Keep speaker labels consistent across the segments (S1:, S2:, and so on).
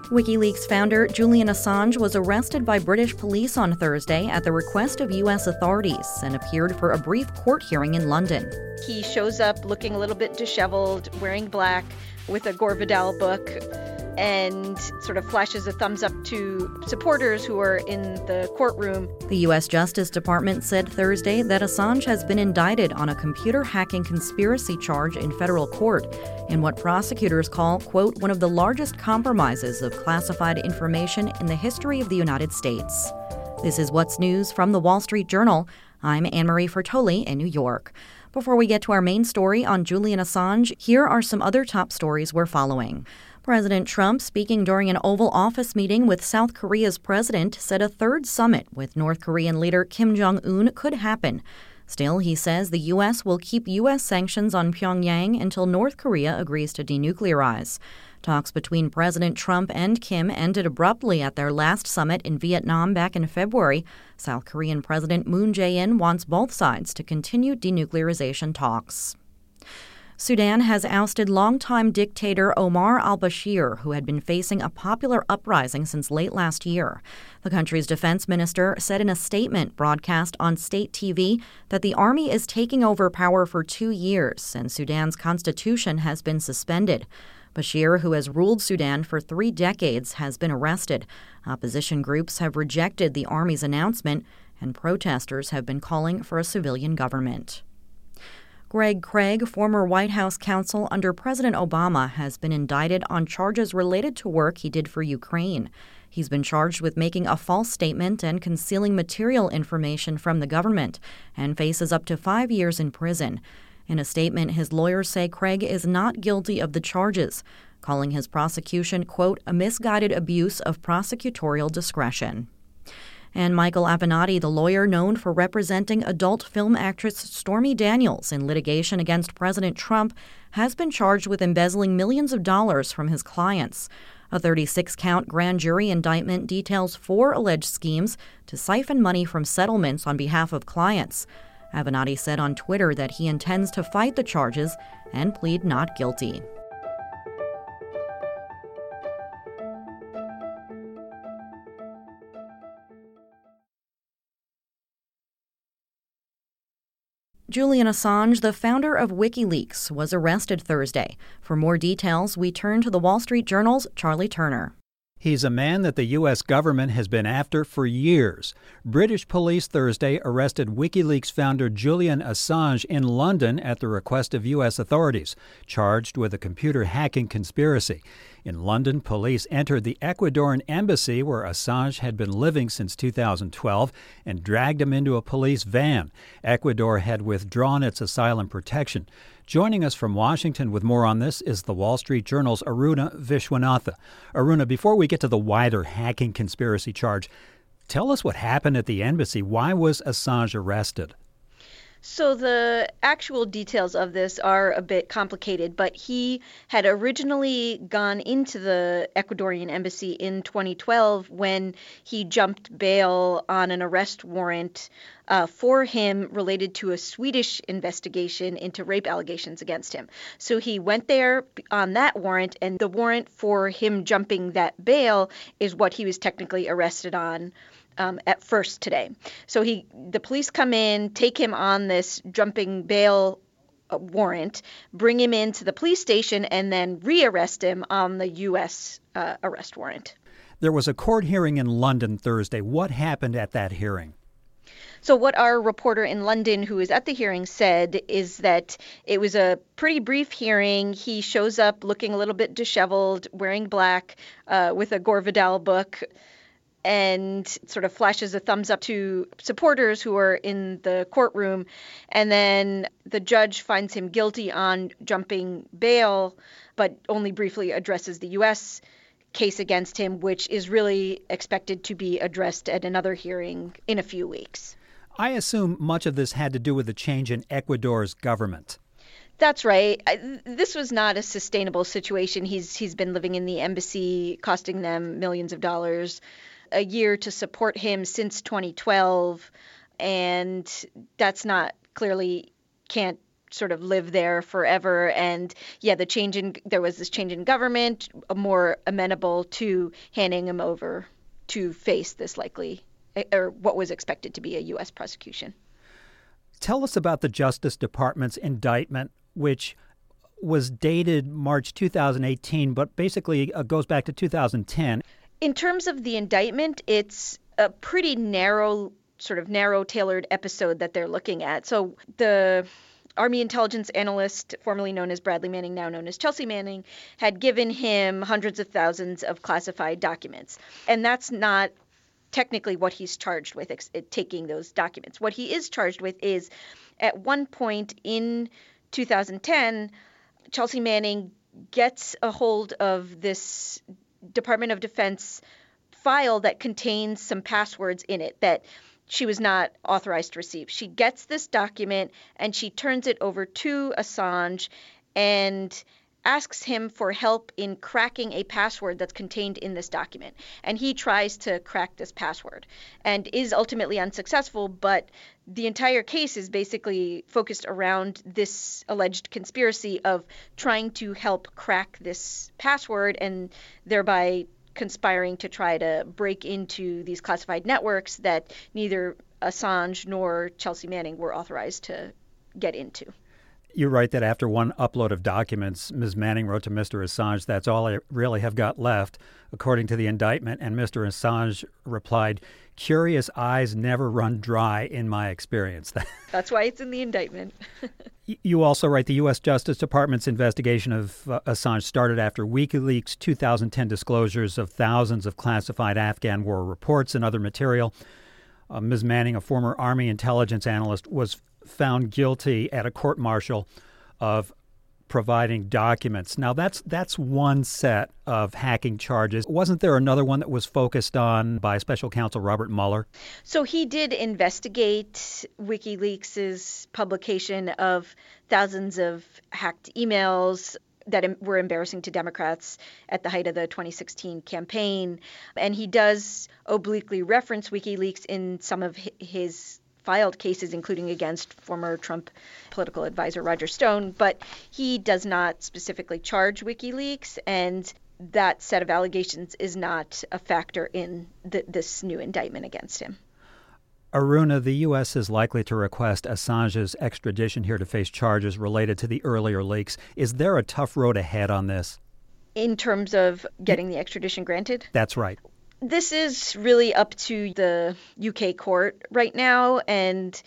S1: WikiLeaks founder Julian Assange was arrested by British police on Thursday at the request of U.S. authorities and appeared for a brief court hearing in London.
S2: He shows up looking a little bit disheveled, wearing black, with a Gore Vidal book, and sort of flashes a thumbs up to supporters who are in the courtroom.
S1: The U.S. Justice Department said Thursday that Assange has been indicted on a computer hacking conspiracy charge in federal court in what prosecutors call, quote, one of the largest compromises of classified information in the history of the United States. This is What's News from The Wall Street Journal. I'm Anne-Marie Fertoli in New York. Before we get to our main story on Julian Assange, here are some other top stories we're following. President Trump, speaking during an Oval Office meeting with South Korea's president, said a third summit with North Korean leader Kim Jong-un could happen. Still, he says the U.S. will keep U.S. sanctions on Pyongyang until North Korea agrees to denuclearize. Talks between President Trump and Kim ended abruptly at their last summit in Vietnam back in February. South Korean President Moon Jae-in wants both sides to continue denuclearization talks. Sudan has ousted longtime dictator Omar al-Bashir, who had been facing a popular uprising since late last year. The country's defense minister said in a statement broadcast on state TV that the army is taking over power for 2 years and Sudan's constitution has been suspended. Bashir, who has ruled Sudan for 3 decades, has been arrested. Opposition groups have rejected the army's announcement, and protesters have been calling for a civilian government. Greg Craig, former White House counsel under President Obama, has been indicted on charges related to work he did for Ukraine. He's been charged with making a false statement and concealing material information from the government and faces up to 5 years in prison. In a statement, his lawyers say Craig is not guilty of the charges, calling his prosecution, quote, a misguided abuse of prosecutorial discretion. And Michael Avenatti, the lawyer known for representing adult film actress Stormy Daniels in litigation against President Trump, has been charged with embezzling millions of dollars from his clients. A 36-count grand jury indictment details 4 alleged schemes to siphon money from settlements on behalf of clients. Avenatti said on Twitter that he intends to fight the charges and plead not guilty. Julian Assange, the founder of WikiLeaks, was arrested Thursday. For more details, we turn to the Wall Street Journal's Charlie Turner.
S3: He's a man that the U.S. government has been after for years. British police Thursday arrested WikiLeaks founder Julian Assange in London at the request of U.S. authorities, charged with a computer hacking conspiracy. In London, police entered the Ecuadorian embassy where Assange had been living since 2012 and dragged him into a police van. Ecuador had withdrawn its asylum protection. Joining us from Washington with more on this is the Wall Street Journal's Aruna Viswanathan. Aruna, before we get to the wider hacking conspiracy charge, tell us what happened at the embassy. Why was Assange arrested?
S2: So the actual details of this are a bit complicated, but he had originally gone into the Ecuadorian embassy in 2012 when he jumped bail on an arrest warrant for him related to a Swedish investigation into rape allegations against him. So he went there on that warrant, and the warrant for him jumping that bail is what he was technically arrested on at first today. So the police come in, take him on this jumping bail warrant, bring him into the police station, and then re-arrest him on the U.S. Arrest warrant.
S3: There was a court hearing in London Thursday. What happened at that hearing?
S2: So what our reporter in London who was at the hearing said is that it was a pretty brief hearing. He shows up looking a little bit disheveled, wearing black, with a Gore Vidal book, and sort of flashes a thumbs up to supporters who are in the courtroom. And then the judge finds him guilty on jumping bail, but only briefly addresses the U.S. case against him, which is really expected to be addressed at another hearing in a few weeks.
S3: I assume much of this had to do with the change in Ecuador's government.
S2: That's right. This was not a sustainable situation. He's been living in the embassy, costing them millions of dollars a year to support him since 2012, and that's not clearly can't sort of live there forever. And there was this change in government, more amenable to handing him over to face this likely, or what was expected to be a U.S. prosecution.
S3: Tell us about the Justice Department's indictment, which was dated March 2018, but basically goes back to 2010.
S2: In terms of the indictment, it's a pretty narrow tailored episode that they're looking at. So the Army intelligence analyst, formerly known as Bradley Manning, now known as Chelsea Manning, had given him hundreds of thousands of classified documents. And that's not technically what he's charged with, taking those documents. What he is charged with is, at one point in 2010, Chelsea Manning gets a hold of this Department of Defense file that contains some passwords in it that she was not authorized to receive. She gets this document and she turns it over to Assange and asks him for help in cracking a password that's contained in this document. And he tries to crack this password and is ultimately unsuccessful, but the entire case is basically focused around this alleged conspiracy of trying to help crack this password and thereby conspiring to try to break into these classified networks that neither Assange nor Chelsea Manning were authorized to get into.
S3: You write that after one upload of documents, Ms. Manning wrote to Mr. Assange, "That's all I really have got left," according to the indictment. And Mr. Assange replied, "Curious eyes never run dry in my experience."
S2: That's why it's in the indictment.
S3: You also write the U.S. Justice Department's investigation of Assange started after WikiLeaks' 2010 disclosures of thousands of classified Afghan war reports and other material. Ms. Manning, a former Army intelligence analyst, was found guilty at a court-martial of providing documents. Now, that's one set of hacking charges. Wasn't there another one that was focused on by Special Counsel Robert Mueller?
S2: So he did investigate WikiLeaks' publication of thousands of hacked emails that were embarrassing to Democrats at the height of the 2016 campaign. And he does obliquely reference WikiLeaks in some of his filed cases, including against former Trump political advisor Roger Stone, but he does not specifically charge WikiLeaks, and that set of allegations is not a factor in this new indictment against him.
S3: Aruna, the U.S. is likely to request Assange's extradition here to face charges related to the earlier leaks. Is there a tough road ahead on this?
S2: In terms of getting the extradition granted?
S3: That's right.
S2: This is really up to the UK court right now, and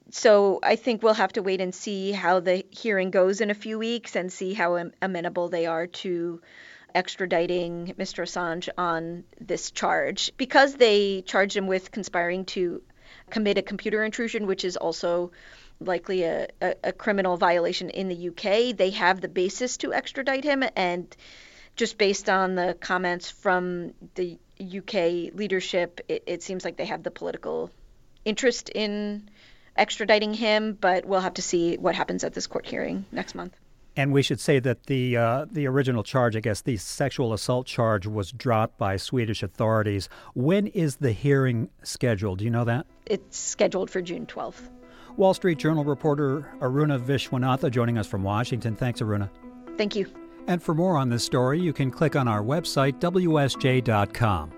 S2: so I think we'll have to wait and see how the hearing goes in a few weeks and see how amenable they are to extraditing Mr. Assange on this charge. Because they charged him with conspiring to commit a computer intrusion, which is also likely a criminal violation in the UK, they have the basis to extradite him, and just based on the comments from the UK leadership, it seems like they have the political interest in extraditing him, but we'll have to see what happens at this court hearing next month.
S3: And we should say that the original charge, I guess, the sexual assault charge, was dropped by Swedish authorities. When is the hearing scheduled? Do you know that?
S2: It's scheduled for June 12th.
S3: Wall Street Journal reporter Aruna Viswanathan joining us from Washington. Thanks, Aruna.
S2: Thank you.
S3: And for more on this story, you can click on our website, WSJ.com.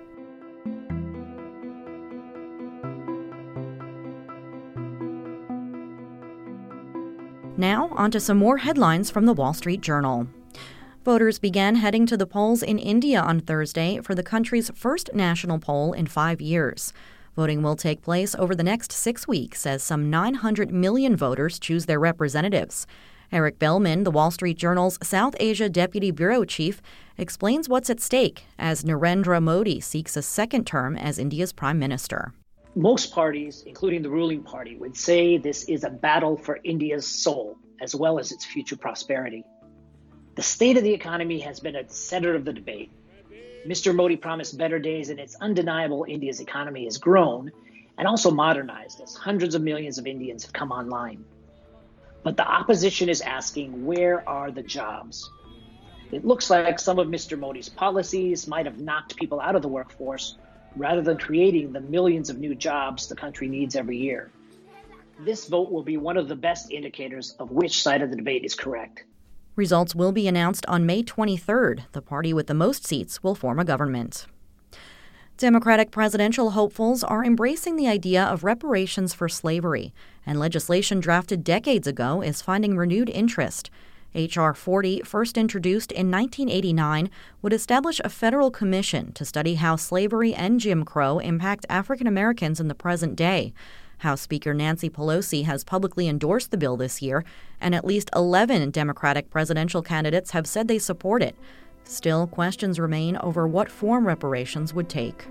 S1: Now, on to some more headlines from the Wall Street Journal. Voters began heading to the polls in India on Thursday for the country's first national poll in 5 years. Voting will take place over the next 6 weeks as some 900 million voters choose their representatives. Eric Bellman, the Wall Street Journal's South Asia Deputy Bureau Chief, explains what's at stake as Narendra Modi seeks a second term as India's Prime Minister.
S4: Most parties, including the ruling party, would say this is a battle for India's soul, as well as its future prosperity. The state of the economy has been at the center of the debate. Mr. Modi promised better days, and it's undeniable India's economy has grown and also modernized as hundreds of millions of Indians have come online. But the opposition is asking, where are the jobs? It looks like some of Mr. Modi's policies might have knocked people out of the workforce rather than creating the millions of new jobs the country needs every year. This vote will be one of the best indicators of which side of the debate is correct.
S1: Results will be announced on May 23rd. The party with the most seats will form a government. Democratic presidential hopefuls are embracing the idea of reparations for slavery, and legislation drafted decades ago is finding renewed interest. H.R. 40, first introduced in 1989, would establish a federal commission to study how slavery and Jim Crow impact African Americans in the present day. House Speaker Nancy Pelosi has publicly endorsed the bill this year, and at least 11 Democratic presidential candidates have said they support it. Still, questions remain over what form reparations would take.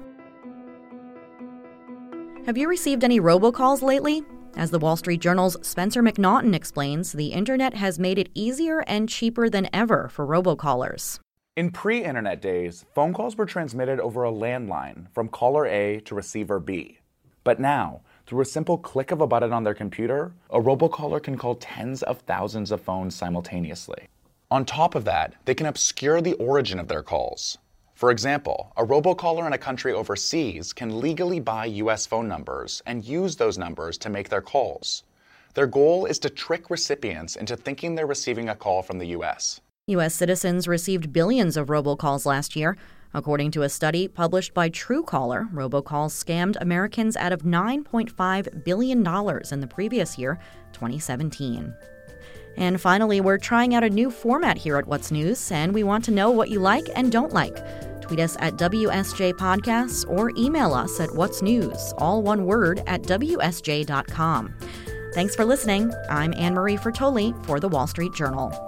S1: Have you received any robocalls lately? As the Wall Street Journal's Spencer McNaughton explains, the internet has made it easier and cheaper than ever for robocallers.
S5: In pre-internet days, phone calls were transmitted over a landline from caller A to receiver B. But now, through a simple click of a button on their computer, a robocaller can call tens of thousands of phones simultaneously. On top of that, they can obscure the origin of their calls. For example, a robocaller in a country overseas can legally buy U.S. phone numbers and use those numbers to make their calls. Their goal is to trick recipients into thinking they're receiving a call from the U.S.
S1: U.S. citizens received billions of robocalls last year. According to a study published by Truecaller, robocalls scammed Americans out of $9.5 billion in the previous year, 2017. And finally, we're trying out a new format here at What's News, and we want to know what you like and don't like. Tweet us at WSJ Podcasts or email us at What's News, all one word, at WSJ.com. Thanks for listening. I'm Anne Marie Fertoli for The Wall Street Journal.